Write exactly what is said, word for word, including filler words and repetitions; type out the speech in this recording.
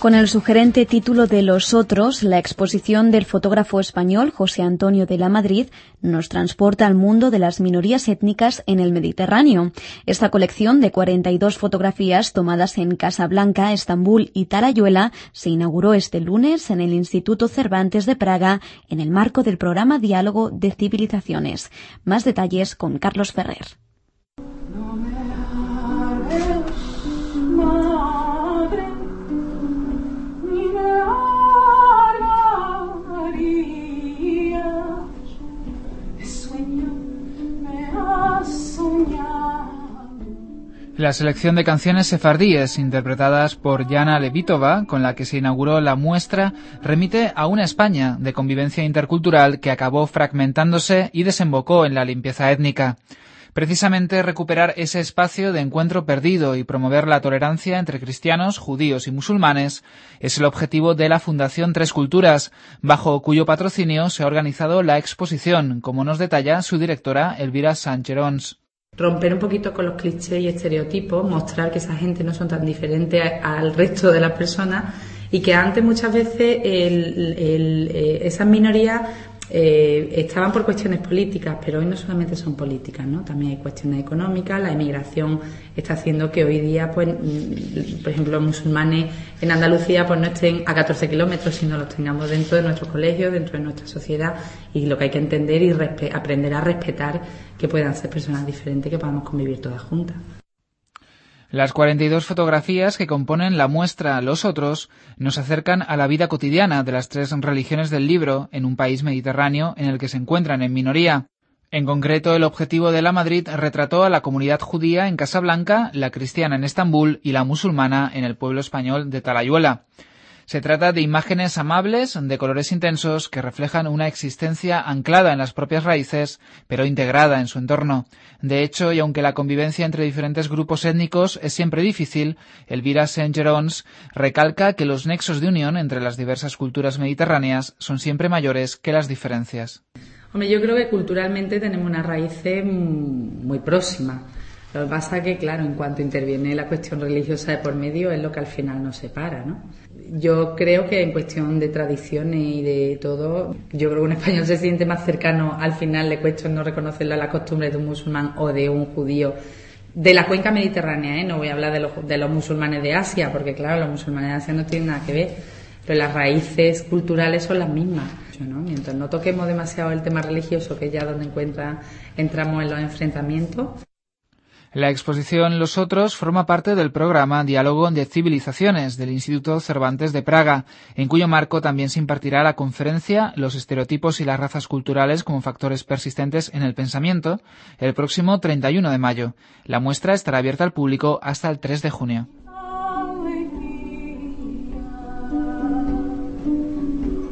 Con el sugerente título de Los Otros, la exposición del fotógrafo español José Antonio de la Madrid nos transporta al mundo de las minorías étnicas en el Mediterráneo. Esta colección de cuarenta y dos fotografías tomadas en Casablanca, Estambul y Talayuela se inauguró este lunes en el Instituto Cervantes de Praga en el marco del programa Diálogo de Civilizaciones. Más detalles con Carlos Ferrer. La selección de canciones sefardíes interpretadas por Yana Levitova, con la que se inauguró la muestra, remite a una España de convivencia intercultural que acabó fragmentándose y desembocó en la limpieza étnica. Precisamente recuperar ese espacio de encuentro perdido y promover la tolerancia entre cristianos, judíos y musulmanes es el objetivo de la Fundación Tres Culturas, bajo cuyo patrocinio se ha organizado la exposición, como nos detalla su directora Elvira Sancherons. Romper un poquito con los clichés y estereotipos, mostrar que esa gente no son tan diferentes al resto de las personas y que antes muchas veces el, el, eh, esas minorías eh, estaban por cuestiones políticas, pero hoy no solamente son políticas, ¿no? También hay cuestiones económicas. La emigración está haciendo que hoy día, pues, por ejemplo, los musulmanes en Andalucía pues no estén a catorce kilómetros, sino los tengamos dentro de nuestros colegios, dentro de nuestra sociedad, y lo que hay que entender y respe- aprender a respetar que puedan ser personas diferentes, que podamos convivir todas juntas. Las cuarenta y dos fotografías que componen la muestra Los Otros nos acercan a la vida cotidiana de las tres religiones del libro en un país mediterráneo en el que se encuentran en minoría. En concreto, el objetivo de la Madrid retrató a la comunidad judía en Casablanca, la cristiana en Estambul y la musulmana en el pueblo español de Talayuela. Se trata de imágenes amables, de colores intensos, que reflejan una existencia anclada en las propias raíces, pero integrada en su entorno. De hecho, y aunque la convivencia entre diferentes grupos étnicos es siempre difícil, Elvira Sancherons recalca que los nexos de unión entre las diversas culturas mediterráneas son siempre mayores que las diferencias. Hombre, yo creo que culturalmente tenemos unas raíces muy próximas. Lo que pasa es que, claro, en cuanto interviene la cuestión religiosa de por medio, es lo que al final nos separa, ¿no? Yo creo que en cuestión de tradiciones y de todo, yo creo que un español se siente más cercano, al final le cuesta no reconocer las costumbres de un musulmán o de un judío de la cuenca mediterránea, ¿eh? No voy a hablar de los, de los musulmanes de Asia, porque claro, los musulmanes de Asia no tienen nada que ver, pero las raíces culturales son las mismas, ¿no? Mientras no toquemos demasiado el tema religioso, que es ya donde encuentra, entramos en los enfrentamientos. La exposición Los Otros forma parte del programa Diálogo de Civilizaciones del Instituto Cervantes de Praga, en cuyo marco también se impartirá la conferencia Los estereotipos y las razas culturales como factores persistentes en el pensamiento el próximo treinta y uno de mayo. La muestra estará abierta al público hasta el tres de junio.